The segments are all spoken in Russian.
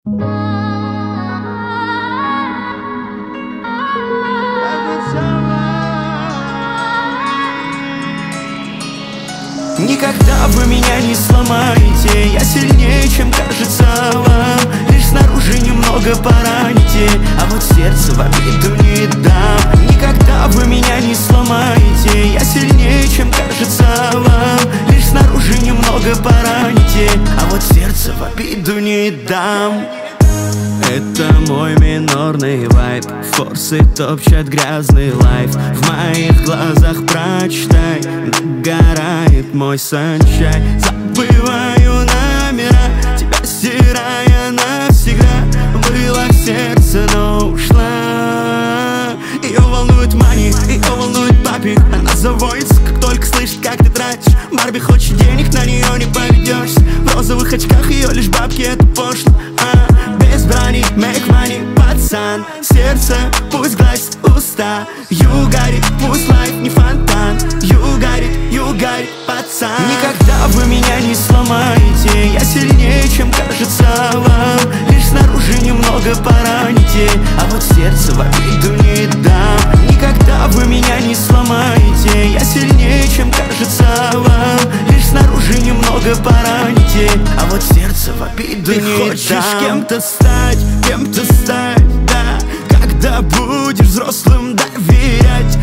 Никогда вы меня не сломаете, я сильнее, чем кажется вам. Лишь снаружи немного пораните, а вот сердце в обиду не дам. Никогда вы меня не сломаете, я сильнее, чем кажется вам. Лишь снаружи немного пораните, а вот сердце в обиду не дам. Это мой минорный вайб, форсы топчат грязный лайф. В моих глазах прочитай, догорает мой санчай. Забываю номера, тебя стирая навсегда. Была в сердце, но ушла. Ее волнует мани, ее волнует папик. Она заводится, как только слышит, как ты тратишь. Барби хочет денег, на нее не поведешься. В розовых очках ее лишь бабки, это пошло. Без брани, make money, пацан. Сердце пусть гладит уста. You got it, пусть лайф не фонтан. You got it, пацан. Никогда вы меня не сломаете, я сильнее, чем кажется вам. Лишь снаружи немного пораните, а вот сердце в обиду не дам. Никогда вы меня не сломаете, я сильнее, чем кажется вам. Лишь снаружи немного пораните, а вот сердце в обиду не дам. Ты хочешь кем-то стать, да. Когда будешь взрослым, доверять,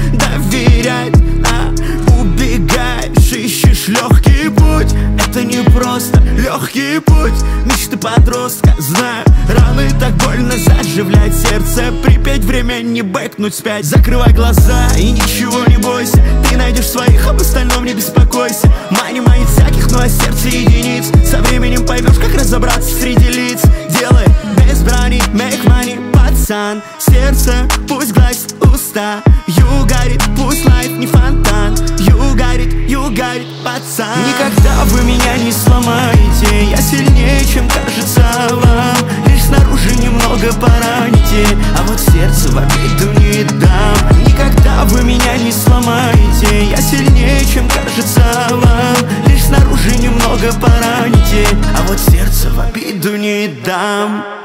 убегаешь, ищешь легкий путь. Это не просто легкий путь мечты подростка, знаю. Раны так больно заживлять сердце. Припять время, не бэкнуть спять. Закрывай глаза и ничего не бойся. Ты найдешь своих, об остальном не беспокойся. Мани манит всяких, но сердце единиц. Со временем поймешь, как разобраться среди лиц. Делай без брани, make money, пацан. Сердце пусть гладит уста. You got it, пусть лайф не фонтан. You got it, пацан. Никогда вы меня не сломаете, я сильнее, чем кажется вам. Лишь снаружи немного пораните, а вот сердце в обиду не дам. Никогда вы меня не сломаете, я сильнее, чем кажется вам. Лишь снаружи немного пораните, а вот сердце в обиду не дам.